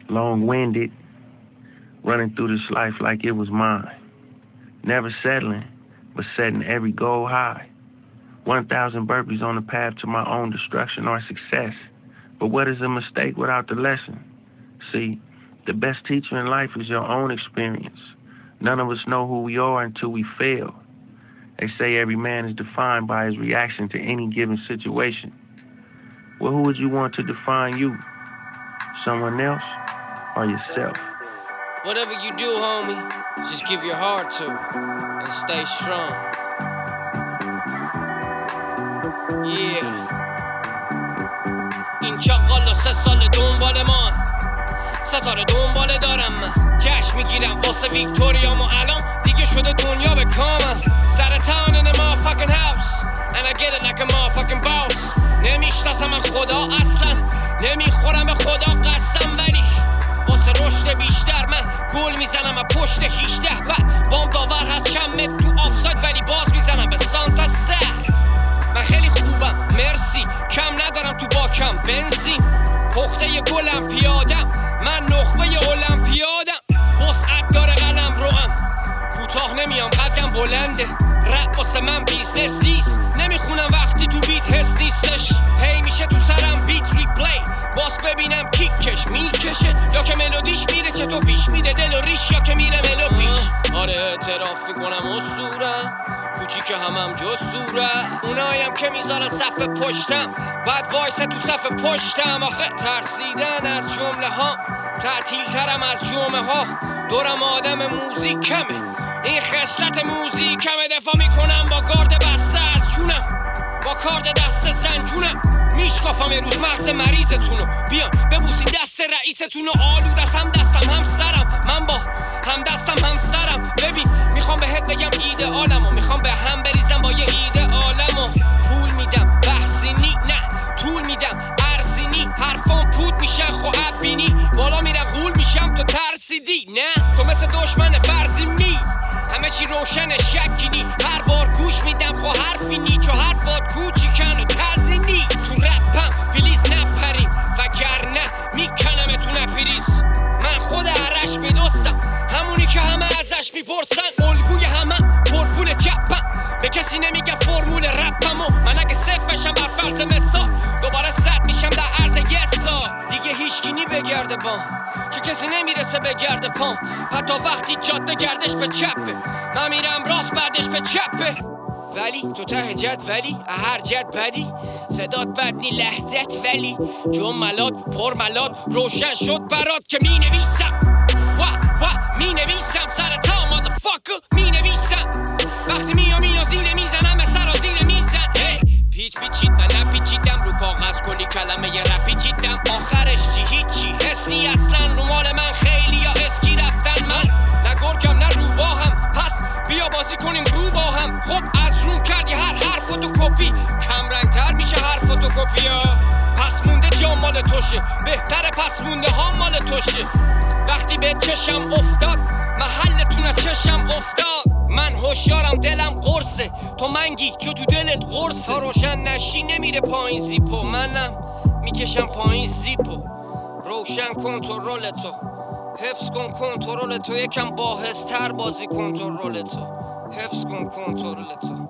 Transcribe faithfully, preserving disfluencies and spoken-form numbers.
long-winded, running through this life like it was mine. Never settling, but setting every goal high. one thousand burpees on the path to my own destruction or success. But what is a mistake without the lesson? See, the best teacher in life is your own experience. None of us know who we are until we fail. They say every man is defined by his reaction to any given situation. Well, who would you want to define you? Someone else or yourself? Whatever you do, homie, just give your heart to it and stay strong. Yeah. این چاقال و سه سال دنبال ما ستاره دنباله دارم من جشن میگیرم واسه ویکتوریام و الان دیگه شده دنیا به کامم سرطان in a motherfucking house and I get it like a motherfucking boss نمیشناسم من خدا اصلا نمیخورم به خدا قسم ولی واسه رشد بیشتر من گل میزنم از پشت هیچده بعد بام داور هست چند متر تو آفساید ولی باز میزنم به سانتا سر من خیلی خوبم مرسی کم ندارم تو باکم بنزین پخته ی گلم پیادم من نخبه ی المپیادم وسعت داره قلم روام کوتاه نمیام قدم بلنده رپ واسه من بیزنس نیست نمیخونم وقتی تو بیت حس نیستش هی میشه تو سرم بیت ریپلی باز ببینم کیک کش میکشه یا که ملودیش میره چه تو پیش میده دل و ریش یا که میره ملو پیش آره اعتراف میکنم اصورم کوچیک همم جسوره اونایم که میذارن صف پشتم بعد وایسه تو صف پشتم آخه ترسیدن از جمله ها تعطیل ترم از جمعه ها دورم آدم موزیک کمه این خصلت موزیک کمه دفاع میکنم با گارد بسته از جونم با کارد دست زنجونم میشکافم یه روز مغز مریضتونو بیان ببوسین دست رئیستونو آلود از هم دستم هم سرم من با هم دستم هم سرم ببین میخوام بهت بگم ایده عالمو میخوام به هم بریزم با یه ایده عالمو پول میدم بحثی نی نه طول میدم ارزی نی حرفان پود میشن خواهد بینی بالا میره غول میشم تو ترسیدی نه تو مثل دشمن فرضی می همه چی روشن شکی نی هر بار گوش میدم خو حرفی نی چو حرفات کوچیکن و ترزی نی تو رپم پلیز نپرین وگرنه میکنم تو نپریز من خود عرش میدوستم همونی که همه ازش میپرسن الگوی همه پرپول چپم به کسی نمیگم فرمول رپمو من اگه صفر بشم بر فرض مثال دوباره صد میشم در عرض یه سال دیگه هیچکی نی بگرده بام چه کسی نمیرسه بگرده پام حتی وقتی جاده گردش به چپه من میرم راست بعدش به چپه ولی تو ته جد ولی هر جد بدی صدات بد نی لحظت ولی جملات پرملات روشن شد برات که می نویسم و و می نویسم سر تا مادرفاکر می نویسم وقتی میام اینو زیر میزنم سر زیر میزن هی پیچ پیچید من نپیچیدم رو کاغذ کلی کلمه یه رپیچیدم آخرش چی هیچی حسنی اصلا رو مال من خیلی یا اسکی رفتن من نه گرگم نه روباهم پس بیا بازی کنیم رو با هم خب از روم کردی هر هر فوتوکوپی کم رنگ تر میشه هر فوتوکوپی ها پس مونده جا مال توشه بهتره پس مونده ها مال توشه وقتی به چشم افتاد محلتونه چشم افتاد من هوشیارم دلم قرصه تو منگی چو تو دلت قرصه تا روشن نشی نمیره پایین زیپو منم میکشم پایین زیپو روشن کنترل تو حفظ کن کنترل تو یکم باحث‌تر بازی کنترل تو حفظ کن کنترل تو